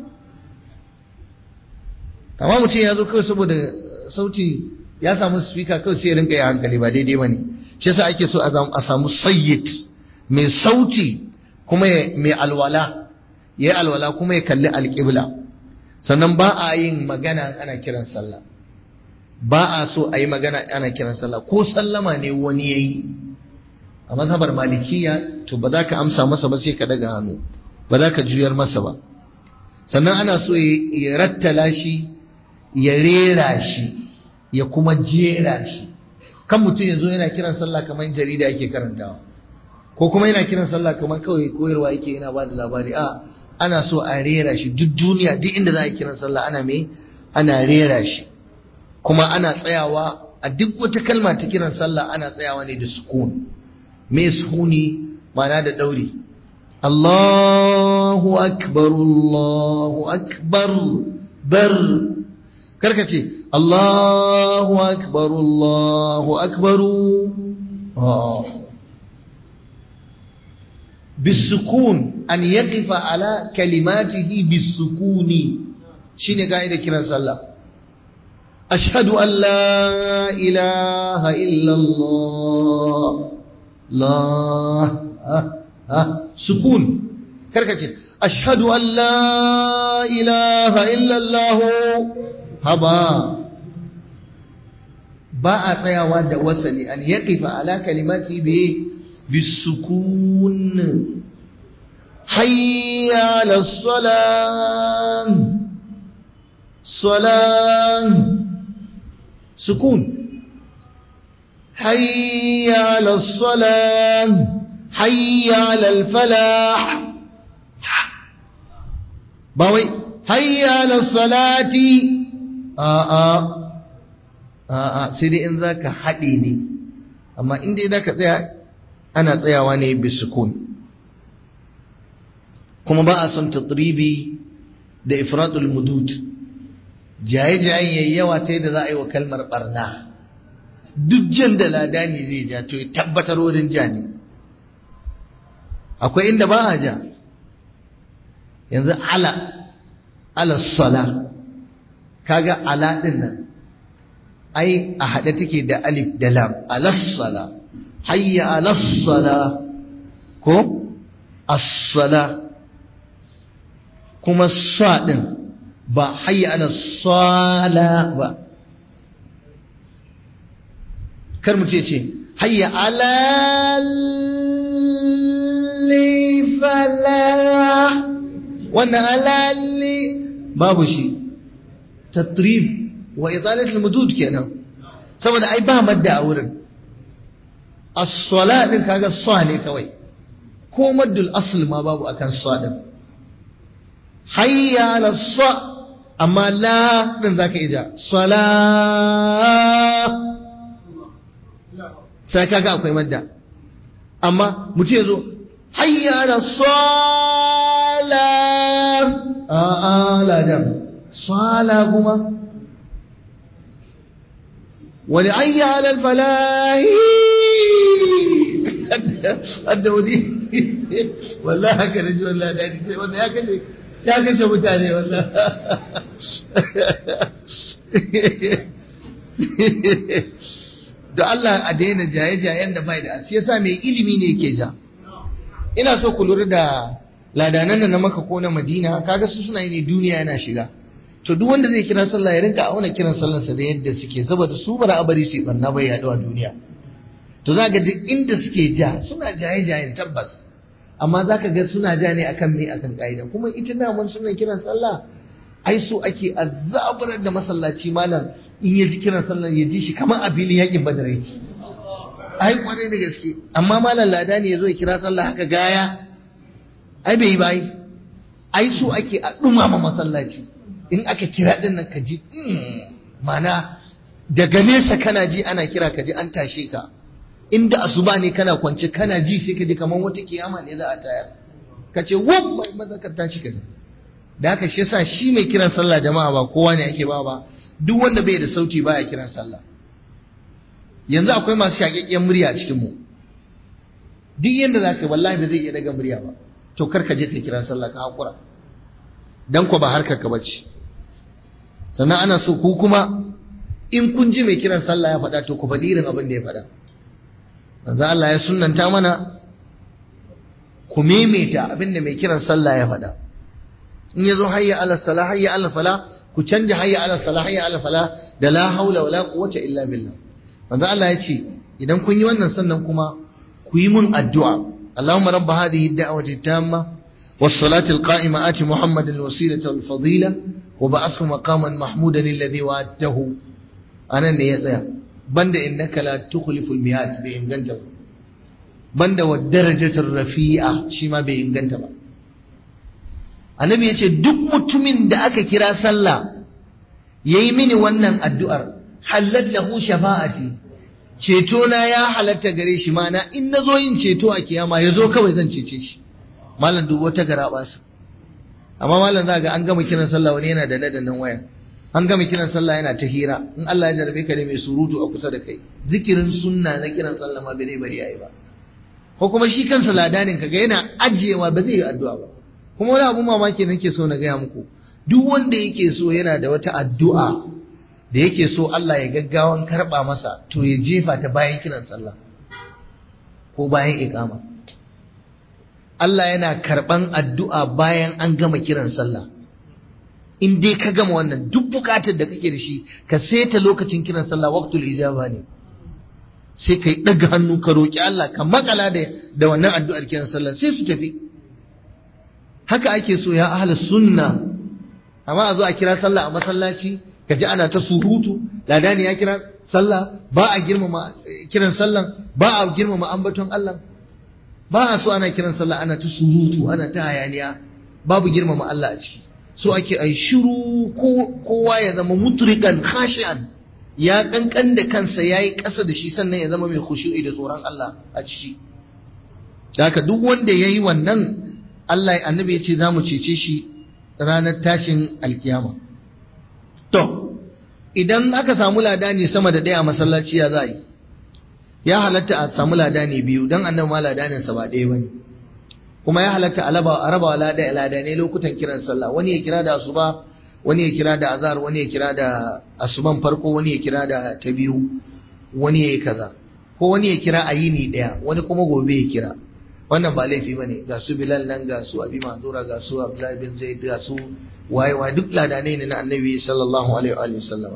Amma mutum ya zo kawai saboda sauti ya samu speaker kawai sai ya rinka yi hankali, ba daidai bane. Shi yasa ake so a samu sayyid mai sauti kuma mai alwala, yayi alwala kuma ya kalli alqibla. Sannan ba a yin magana ana kiran sallah, ba a so a yi magana ana kiran sallah, ko sallama ne wani yayi a mazhabar malikiya to ba za ka amsa masa ba, sai ka daga hannu, ba za ka juyar masa ba. Sannan ana so ya rattala shi, ya rera shi, ya kuma jera shi. Kan mutum ya zo yana kiran sallah kamar jarida yake karantawa, ko kuma yana kiran sallah kamar kawai koyarwa yake yana ba da labari. Ana so a rera shi. Duk duniya duk inda za a yi kiran sallah ana rera shi, kuma ana tsayawa a duk wata kalma ta kiran sallah ana tsayawa ne da sukun. Me sukuni? Ma'ana da dauri. Allahu akbar, Allahu akbar, bar. Karka ce Allahu akbar, Allahu akbar. Bisukun, an yaqifa ala kalimatihi bisukuni, shine kaida kiran sallah. Ashhadu an la ilaha illa Allah. Sukun. Karka ce ashhadu an la ilaha illa Allah. Haba, ba a tsayawa da wasali. An yaqifa ala kalimati bisukun. Hayya ala salam, salam, sukun. Hayya ala salam, hayya ala falah. Ba wai hayya ala salati. Sai dai in za ka haɗe ne, amma in dai za ka tsaya ana tsayawa ne bisukun. Kuma ba a son tatribi da ifradul mudud, jaye-jayen yayi yawa ta yadda za a yi wa kalmar barna. Duk jan da ladani zai ja to ya tabbatar wurin ja ne. Akwai inda ba a ja, yanzu ala sala, kaga ala din nan ai a haɗe take da alif da lam. Alassala, hayya alassala, ko as-sala. Kuma sa din ba hayya alassala ba. Kar mu ce hayya alal-falah, wannan alalli babu shi. Tatrib wa idalatul mudud kenan, saboda ai ba madda a wurin. As-sala din kaga sa ne kawai, ko maddul asl ma babu akan sa din. Hayya ala sa, amma la din zaka ija sala, sai kaga akwai madda. Amma mutum yazo hayya ala sala, la dam sala kuma wani ayya ala falahi adda wani wallahi haka da ji wallahi da ce wannan ya kashe mutane wallahi. Da Allah a daina jaye-jayen da bai da shi yasa mai ilimi ne yake ja. Ina so ku lura da ladanan na Makka ko na Madina, kaga su suna yi ne duniya yana shiga. To duk wanda zai kira sallah ya rinka auna kiran sallarsa da yadda suke, saboda su bara a bari su barna bai yaɗu a duniya. To za ga duk inda suke ja suna jaye-jayen tabbas, amma za ka ga suna ja ne akan me, akan ka'ida. Kuma ita namun suna kiran sallah ai so ake azabarar da masallaci malam, in ya ji kiran sallah ya ji shi kamar a filin yakin Badar yake. Ai kwarai da gaske, amma malam lada ne ya zo ya kira sallah haka gaya, ai bai yi ba. Ai so ake a dumama masallaci, in aka kira din nan ka ji mana daga nesa kana ji ana kira, ka ji an tashe ka. Inda asuba ne kana kwance kana ji sai ka ji kamar wata kiyama ne za a tayar, ka ce wab mai maza ka tashi ka. Da haka shi yasa shi mai kiran sallah jama'a ba kowa ne ake ba, duk wanda bai da sauti baya kiran sallah. Yanzu akwai masu shaƙaƙƙiyar murya a cikin mu, duk yanda zaka wallahi ba zai iya daga murya ba, to kar ka je ka kira sallah, ka hakura, dan ko ba harkar ka bace. Sannan ana so ku kuma in kun ji mai kiran sallah ya faɗa to ku faɗi irin abin da ya faɗa. Manzo Allah ya sunnanta mana ku maimaita abin da mai kiran sallah ya faɗa. In yazo hayya ala salah hayya ala falah, ku canja hayya ala salah hayya ala falah da la haula wala quwwata illa billah. Manzo Allah ya ce idan kun yi wannan sannan kuma ku yi mun addu'a. Allahumma rabb hadhihi ad-da'wati at-tamma was-salati al-qa'ima ati Muhammadan al-wasilata wal-fadila wa ba'athu maqaman mahmudan alladhi wa'adtahu. anan ne ya tsaya banda innaka la tukhliful mi'at bai inganta ba banda wa darajatul rafi'a shi ma bai inganta ba annabi ya ce duk mutumin da aka kira sallah yayi mini wannan addu'ar halal lahu shafa'ati ceto na ya halatta gare shi mana in nazo yin ceto a kiyama yazo kawai zan cece shi malam dubo ta garaba su amma malam za ga an gama kiran sallah wani yana da nadannan waya an gama kiran sallah yana ta hira in Allah ya jarbe ka da mai surutu a kusa da kai zikirin sunna na kiran sallah ma bai bari yayi ba ko kuma shi kansa ladanin kaga yana ajiyewa ba zai yi addu'a ba kuma wani abu mamaki nake so na gaya muku duk wanda yake so yana da wata addu'a da yake so Allah ya gaggawan karba masa to ya jefa ta bayan kiran sallah ko bayan iqama Allah yana karban addu'a bayan an gama kiran sallah in dai ka gama wannan duk bukatar da kake da shi ka seta lokacin kiran sallah waqtul ijaba ne sai kai daga hannu ka roki Allah ka makala da wannan addu'ar kiran sallah sai su tafi haka ake so ya ahlus sunna amma a zo a kira sallah a masallaci kaji ana ta surutu ladani ya kira sallah ba a girmama kiran sallah ba a girmama ambaton Allah ba a so ana kiran sallah ana ta surutu ana ta hayaniya babu girmama Allah a ciki so ake ai shiru kowa ya zama mutrikan khashi'an ya kankan da kansa yayi ƙasa da shi sannan ya zama mai khushu'i da tsoron Allah a ciki haka duk wanda yayi wannan Allah annabi ya ce za mu cece shi ranar tashin alkiyama to idan aka samu ladani sama da ɗaya a masallaci ya za yi ya halatta a samu ladani biyu don annabi ma ladaninsa ba ɗaya bane kuma ya halatta a raba ladanai lokutan kiran sallah wani ya kira da asuba wani ya kira da azhar wani ya kira da asuban farko wani ya kira da ta biyu wani ya yi kaza ko wani ya kira a yini ɗaya wani kuma gobe ya kira wannan ba laifi bane ga su Bilal nan ga su Abi Mahdura ga su Abdullah bin Zaid ga su wayewa duk ladanai ne na Annabi sallallahu alaihi wa sallam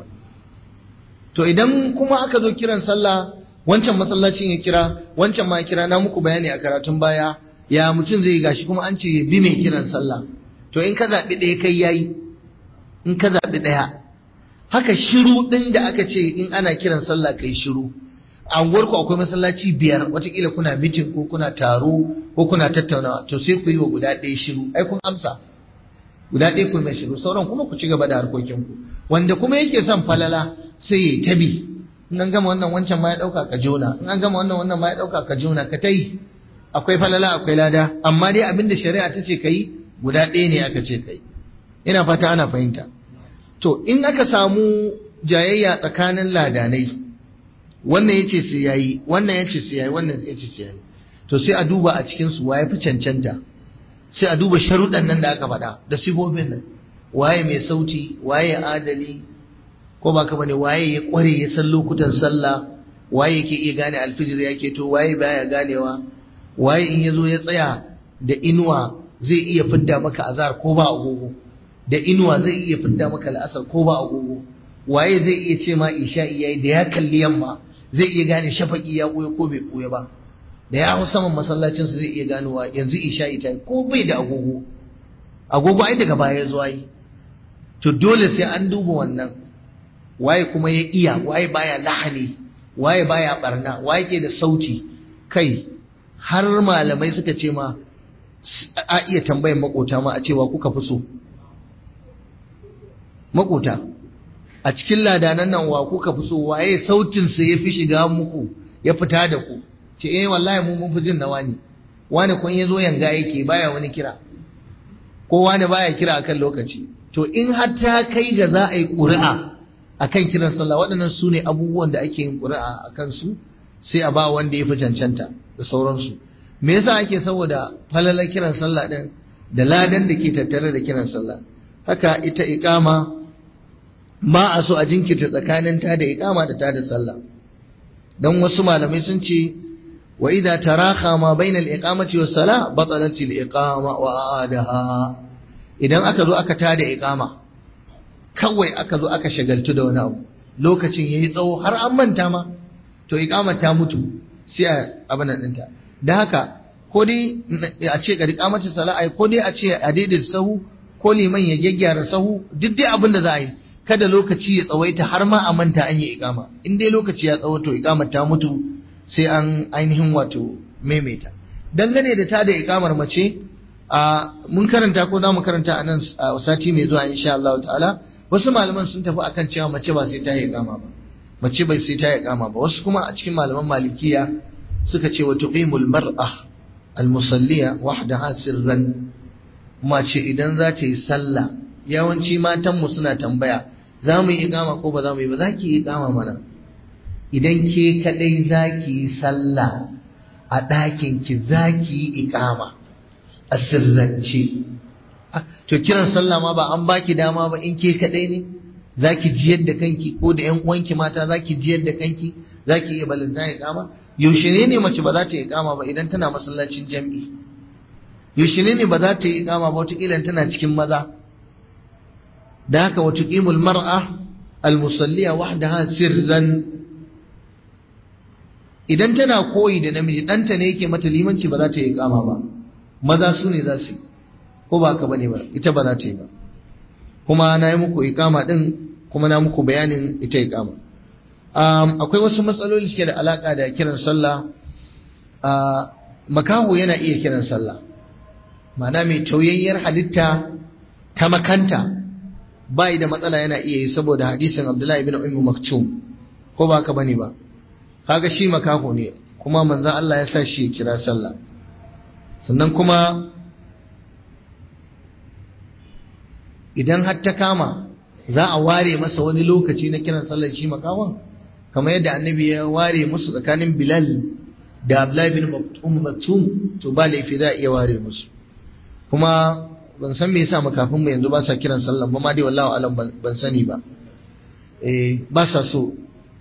to idan kuma aka zo kiran sallah wancan masallacin ya kira wancan ma ya kira na muku bayani a karatun baya ya mutum zai gashi kuma an ce bi mai kiran sallah to in ka zabi ɗaya kai yayi in ka zabi ɗaya haka shiru din da aka ce in ana kiran sallah kai shiru a unguwarku akwai masallaci 5 watakila kuna mitin ko kuna taro ko kuna tattaunawa to sai ku yi wa guda ɗaya shiru ai kun amsa guda ɗaya ku mai shiru sauran kuma ku ci gaba da harkokinku wanda kuma yake son falala sai ya tabi in an gama wannan wancan ma ya ɗauka ka jona in an gama wannan ma ya ɗauka ka jona ka tai akwai falala akwai lada amma dai abin da shari'a ta ce kai guda ɗaya ne aka ce kai ina fata ana fahimta to in aka samu jayayya tsakanin ladanai wannan yace sai yayi wannan yace sai yayi wannan yace sai yayi to sai a duba a cikin su waye fi cancanta sai a duba sharuɗan nan da aka faɗa da sifofin nan waye mai sauti waye adali ko ba ka bane waye ya kware ya san lokutan sallah waye yake iya gane alfijir yake to waye baya ganewa waye in yazo ya tsaya da inuwa zai iya fidda maka azar ko ba agogo da inuwa zai iya fidda maka al'asar ko ba agogo waye zai iya ce ma isha'i yayi da ya kalli yamma zai iya gane shafaki ya koya ko bai koya ba da ya hau saman masallacin su zai iya ganowa yanzu isha'i ta ko bai da agogo ai daga baya zuwa yi to dole sai an duba wannan waye kuma ya iya waye baya lahani waye baya barna waye ke da sauti kai har malamai suka ce ma a iya tambayan makota ma a cewa kuka fi so makota a cikin ladanan nan wa kuka fi so waye sautin sa yafi shiga muku ya fita da ku ce wallahi mun fi jin na wani kun yazo yanga yake baya wani kira ko wani baya kira akan lokaci to in har ta kai ga za a yi ƙuri'a akan kiran sallah waɗannan su ne abubuwan da ake yin ƙuri'a akan su sai a ba wanda ya fi cancanta da sauransu me yasa ake saboda falalar kiran sallah din da ladan da ke tattare da kiran sallah haka ita iqama ba a so a jinkirta tsakanin ta da iqama da ta da sallah dan wasu malamai sun ce wa idza taraha ma baina al-iqamati was salah batalat al-iqama wa aadaha idan aka zo aka tada iqama kawai aka zo aka shagaltu da wani abu lokacin yayi tsawo har an manta ma to iqamar ta mutu sai a abin nan dinta dan haka ko dai a ce ga iqamati salah ai ko dai a ce a daidaita sahu ko liman ya gyaggyara sahu duk dai abin da za a yi kada lokaci ya tsawaita har ma a manta an yi iqama. In dai lokaci ya tsawaito iqamar ta mutu sai an ainihin wato maimaita. Dangane da ta da iqamar mace mun karanta ko za mu karanta a nan sati mai zuwa insha Allah ta'ala, wasu malaman sun tafi akan cewa mace ba sai ta yi iqama ba, mace bai sai ta yi iqama ba. Wasu kuma a cikin malaman malikiya suka ce wa tuqimul mar'a al-musalliya wahdaha sirran, mace idan za ta yi sallah, yawanci matan mu suna tambaya za mu yi iqama ko ba za mu yi ba. Za ki yi iqama mana idan ke kadai za ki yi sallah a ɗakin ki, za ki yi iqama a sirrance. To kiran sallah ma ba an baki dama ba in ke kadai ne za ki jiyar da kanki, ko da ƴan uwanki mata za ki jiyar da kanki, za ki iya balanta iqama. Yaushe ne mace ba za ta yi iqama ba idan tana masallacin jam'i? Yaushe ne ba za ta yi iqama ba wataƙila tana cikin maza? Da haka wa tuqimul mar'a al-musalliya wahdaha sirran. Idan tana koyi da namiji, ɗanta ne yake mata limanci, ba za ta yi iqama ba, maza su ne za su yi, ko ba haka bane ba, ita ba za ta yi ba. Kuma na yi muku iqama din, kuma na muku bayanin ita iqama. Akwai wasu matsaloli suke da alaka da kiran sallah. Makaho yana iya kiran sallah, ma'ana mai tauyayyar halitta ta makanta bai da matsala, yana iya yi saboda hadisin Abdullahi ibn Maktum, ko ba haka bane ba. Kaga shi makaho ne, kuma manzo Allah ya sa shi kira sallah. Sannan kuma idan har ta kama za a ware masa wani lokaci na kiran sallar shi makawon, kamar yadda annabi ya ware musu tsakanin Bilal da Abdullahi bin Maktum, to ba laifi za a iya ware musu. Kuma ban san me yasa makafin mu yanzu ba sa kiran sallah ba, ma dai wallahi alam ban sani ba. Ba sa so.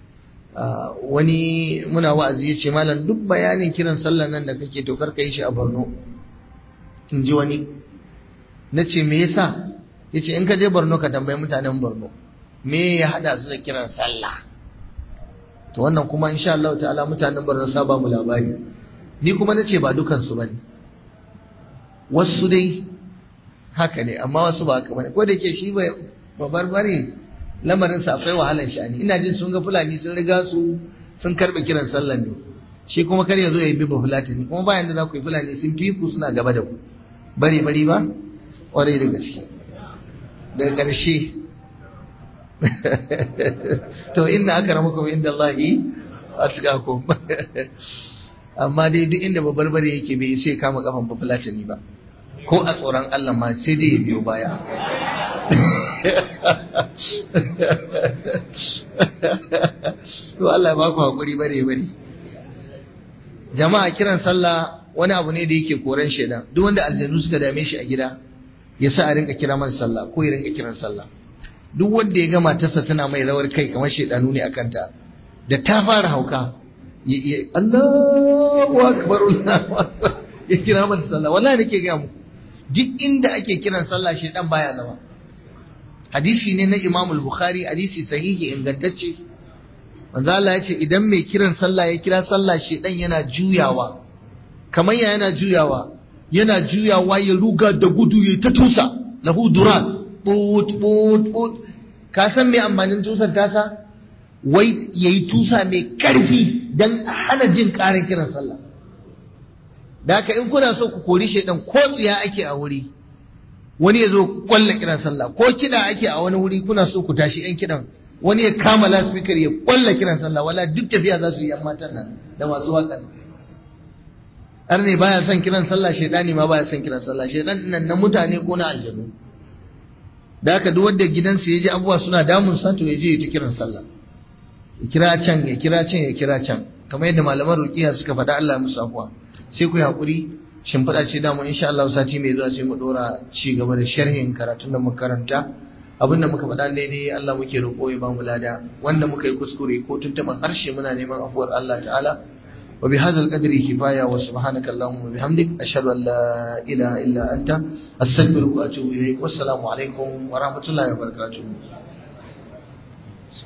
Wani muna wa'azi ya ce malam duk bayanin kiran sallah nan da kake to karka yi shi a Borno, in ji wani. Na ce me yasa? Ya ce in ka je Borno ka tambayi mutanen Borno me ya hada su da kiran sallah. To wannan kuma insha Allah ta'ala mutanen Borno sa ba mu labari. Ni kuma nace ba dukan su bane, wasu dai haka ne, amma wasu ba haka bane. Ko da yake shi ba barbare, lamarin sa akwai wahalar sha'ani. Ina jin sun ga Fulani sun riga su sun karbe kiran sallah ne, shi kuma kar ya zo ya bi ba Fulatani, kuma bayan da za ku yi Fulani sun fi ku, suna gaba da ku, bari ba ƙwarai da gaske. Daga ƙarshe to inna akramakum inda Allahi atqakum. Amma dai duk inda babarbare yake bai sai kama kafan Fulatani ba, ko a tsoron Allah ma sai dai ya biyo baya. To Allah ba ku hakuri bare. Jama'a, kiran sallah wani abu ne da yake koran shedan. Duk wanda aljanu suka dame shi a gida, ya sa a rinka kira masa sallah ko ya rinka kiran sallah. Duk wanda ya ga matarsa tana mai rawar kai kamar shedanu ne akan ta, da ta fara hauka Allahu akbar, ya kira masa sallah. Wallahi nake ga muku, duk inda ake kiran sallah shedan baya zama. Hadisi ne na Imam al-Bukhari, hadisi sahihi ingantacce. Manzo Allah ya ce idan mai kiran sallah ya kira sallah, shedan yana juyawa. Kamar yana juyawa ya ruga da gudu ya ta tusa, lahu duran, put. Ka san me amfanin tusar tasa? Wai yayi tusa mai karfi dan hana jin karin kiran sallah. Da haka in kuna so ku kori shedan, ko tsiya ake a wuri, wani ya zo kwalla kiran sallah, ko kida ake a wani wuri kuna so ku tashi yan kidan, wani ya kama loudspeaker ya kwalla kiran sallah, wala duk tafiya za su yi yan matan nan da masu waƙan. Arne baya son kiran sallah, shedani ma baya son kiran sallah. Shedan nan na mutane ko na aljanu. Da haka duk wanda gidansa ya ji abubuwa suna damun sa, to ya je ya ta kiran sallah, ya kira can ya kira can, kamar yadda malaman ruqiya suka faɗa, Allah musu afwa. Sai ku yi hakuri, shimfiɗa ce damu, insha Allah sati mai zuwa sai mu dora ci gaba da sharhin karatun da muka karanta. Abinda muka faɗa daidai Allah muke roƙo ya bamu lada, wanda muka yi kuskure ko tuntuɓan harshe muna neman afuwar Allah ta'ala. Wa bi hadzal qadri kifaya, wa subhanaka allahumma wa bihamdik, ashhadu an la ilaha illa anta, astaghfiruka wa atubu ilaik. Wassalamu alaikum wa rahmatullahi wa barakatuh.